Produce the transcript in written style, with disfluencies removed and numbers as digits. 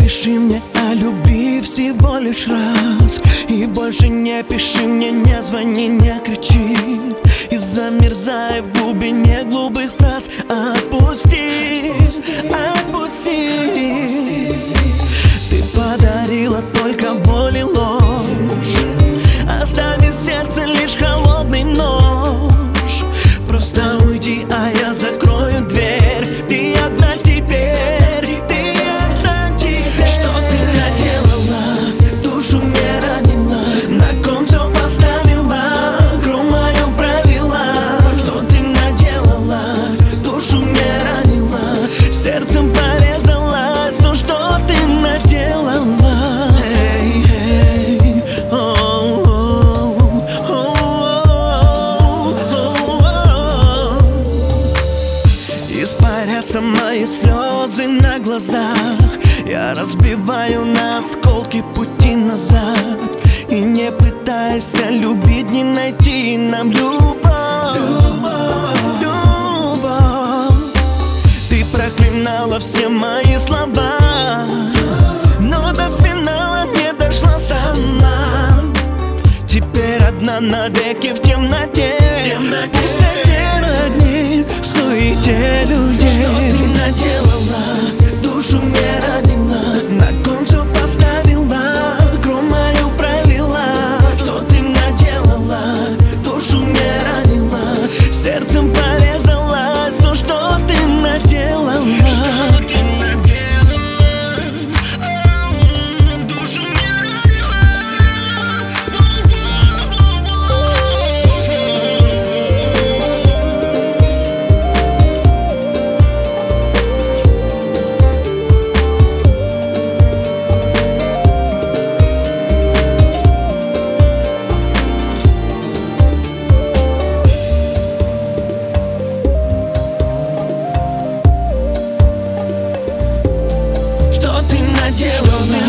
напиши мне о любви всего лишь раз. И больше не пиши мне, не звони, не кричи. И замерзай в глубине глупых фраз. Отпусти, отпусти. Ты подарила только боль и ложь, оставив в сердце лишь холодный нож. Просто уйди, а я закрою дверь. Ты одна теперь, ты одна теперь. Что ты наделала? Душу мне ранила, на ком все поставила, игру мою провела. Что ты наделала? Душу мне ранила, сердцем порезалась. Ну что ты наделала? Эй, эй, испарятся мои слезы на глазах. Я разбиваю на осколки пути назад. И не пытайся любить, не найти нам любовь. Любовь. Ты проклинала все мои слова, но до финала не дошла сама. Теперь одна навеки в темноте, в пустоте родней, в суете людей. Что ты наделала? Душу мне ранила, на ком все поставила, кровь мою пролила. Что ты наделала? Душу мне ранила, сердцем порезалась. Ну что ты наделала? Что ты наделала?